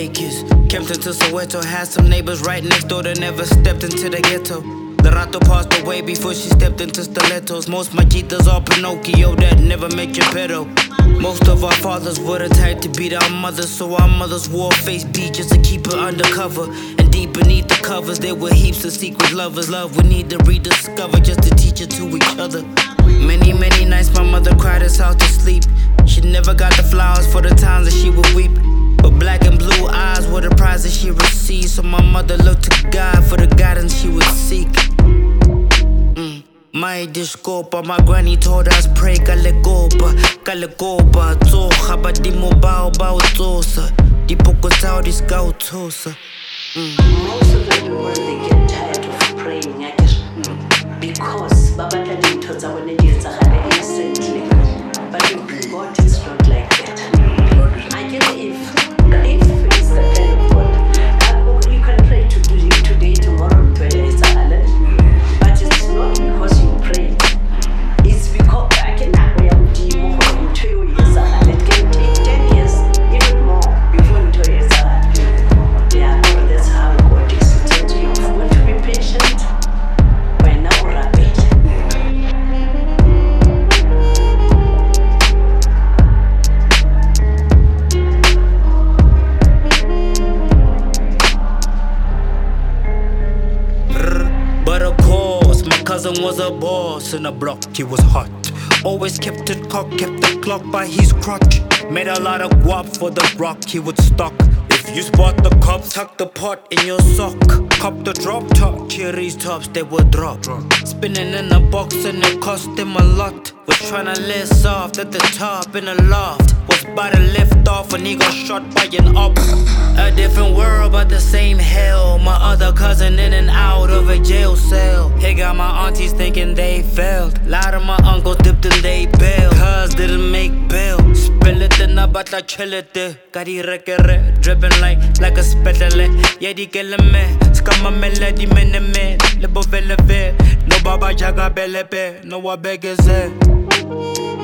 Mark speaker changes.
Speaker 1: acres. Kempton to Soweto, had some neighbors right next door that never stepped into the ghetto. The Rato passed away before she stepped into stilettos. Most majitas are Pinocchio that never make your pedo. Most of our fathers were the type to beat our mothers, so our mothers wore face beat just to keep her undercover. And deep beneath the covers there were heaps of secret lovers. Love we need to rediscover just to teach it to each other. Many nights my mother cried us out to sleep. She never got the flowers for the times that she would weep, but black and blue eyes were the prizes she received. So my mother looked to God for the guidance she would seek. My discopa, my granny told us pray kalegoba, tsoga ba di mo bao tsosa, di poko tsao di ska o tshosa.
Speaker 2: Most of them when they get tired of praying, I guess, because babatla dintho tsa bone di etsagala instantly. But God is not like that. I guess if it's the kind of God, you can pray today, tomorrow, it's a but it's not because you pray. It's because I can it can take 10 years, even more, before into years. Yeah, that's how God is. So you've got to be patient. When now rapid.
Speaker 1: But of course, my cousin was a boss in the block, he was hot. Always kept it cocked, kept the clock by his crotch. Made a lot of guap for the rock he would stock. If you spot the cops, tuck the pot in your sock. Cop the drop top, cherries tops they would drop. Spinning in a box and it cost him a lot. Was tryna live soft at the top in the loft. Was about to lift off when he got shot by an op. A different world but the same hell. My other cousin in and out of a jail cell. He got my aunties thinking they failed. Lot of my uncles dipped in they bail. Cuz didn't make bail. Spill it in a batla chill it there. Kari rekere, dripping like a spetele. Yedi kele me, skama melody meneme. Lebo veleve, no baba jaga belepe, no wa begeze.